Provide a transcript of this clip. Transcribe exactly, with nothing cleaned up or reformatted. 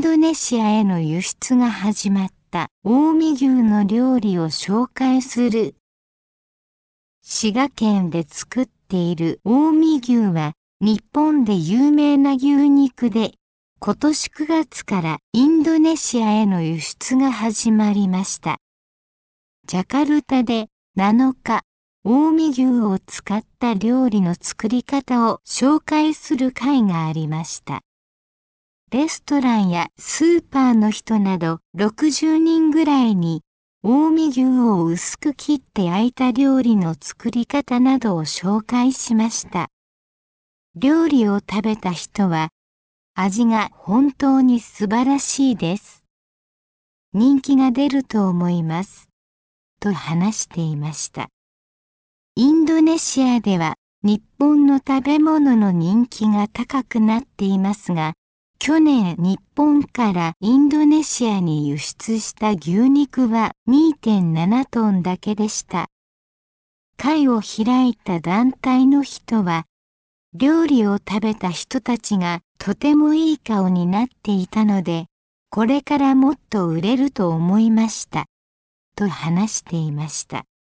ドネシアへの輸出が始まった近江牛の料理を紹介する。滋賀県で作っている近江牛は日本で有名な牛肉で、今年くがつからインドネシアへの輸出が始まりました。ジャカルタでなのか、近江牛を使った料理の作り方を紹介する会がありました。レストランやスーパーの人などろくじゅうにんぐらいに近江牛を薄く切って焼いた料理の作り方などを紹介しました。料理を食べた人は、味が本当に素晴らしいです。人気が出ると思います。と話していました。インドネシアでは日本の食べ物の人気が高くなっていますが、去年日本からインドネシアに輸出した牛肉は にてんななトンだけでした。会を開いた団体の人は、料理を食べた人たちがとてもいい顔になっていたので、これからもっと売れると思いました。と話していました。